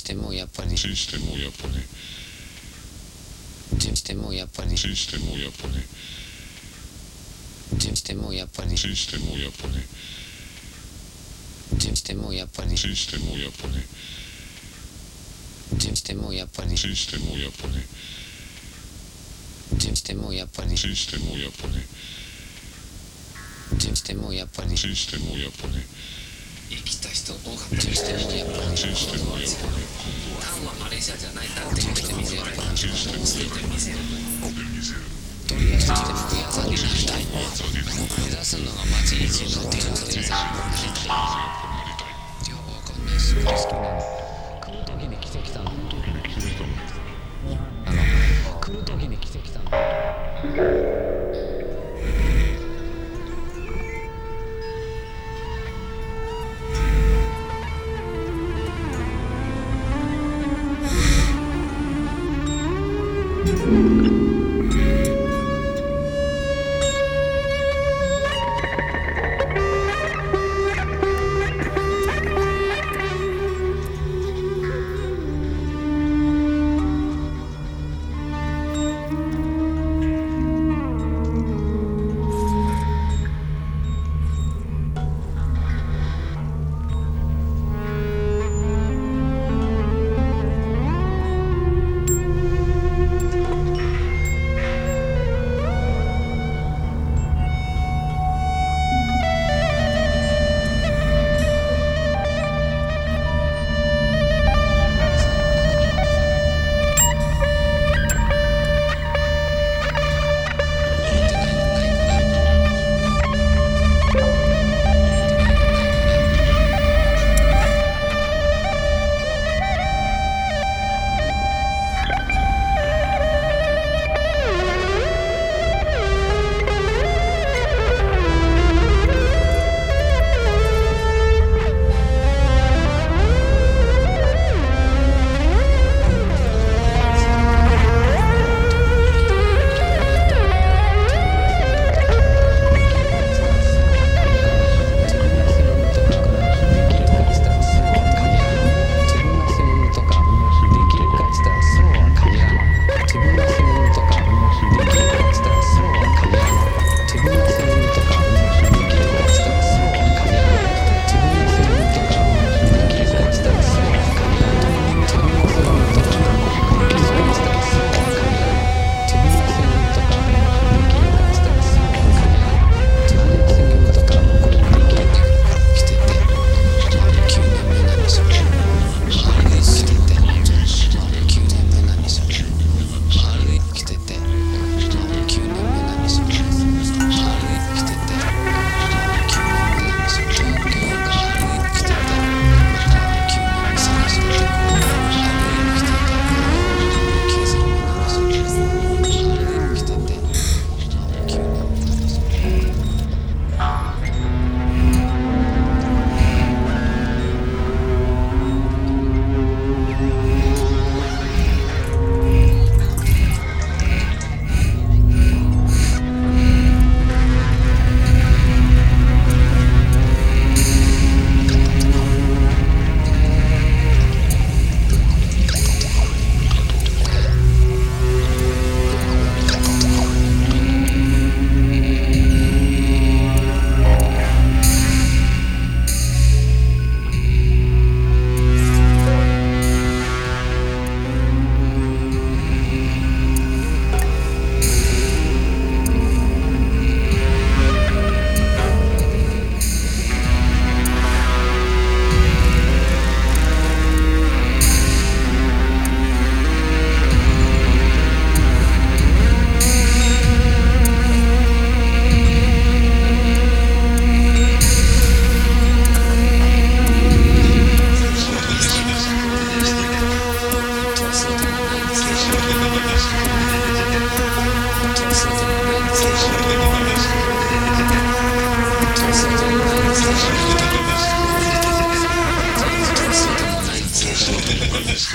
してもやっぱりシステムをやっぱりシステムをやっぱりシステムをやっぱりシステムをやっぱりシステムをやっぱりシステムをやっぱりシステムをやっぱりシステムをやっぱりシステムをやっぱりシステムをやっぱりシステムをやっぱりシステムをやっぱりシステムをやっぱり生きた人多かったシステムをやっぱりシステムをやっぱりタンはマレーシアじゃないだって言ってみせるついてみせるとりあえずシステムをやさになりたい目指すのが町一の天才いやわかんないすごい好きなの来る時に着てきたの来る時に着てきたの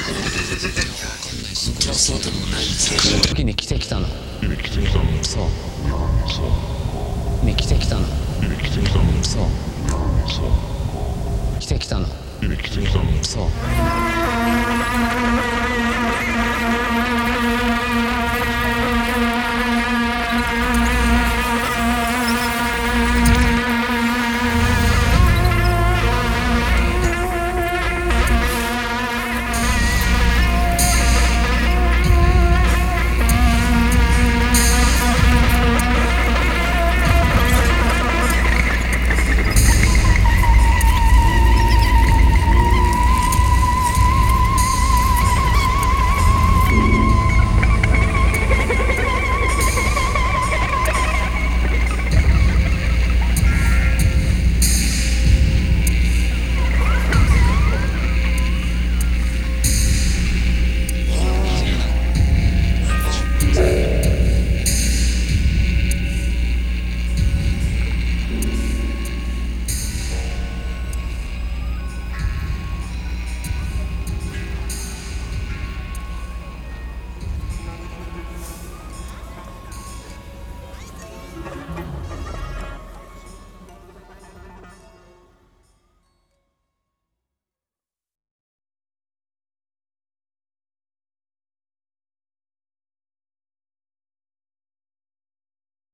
時に着てきたの。そう。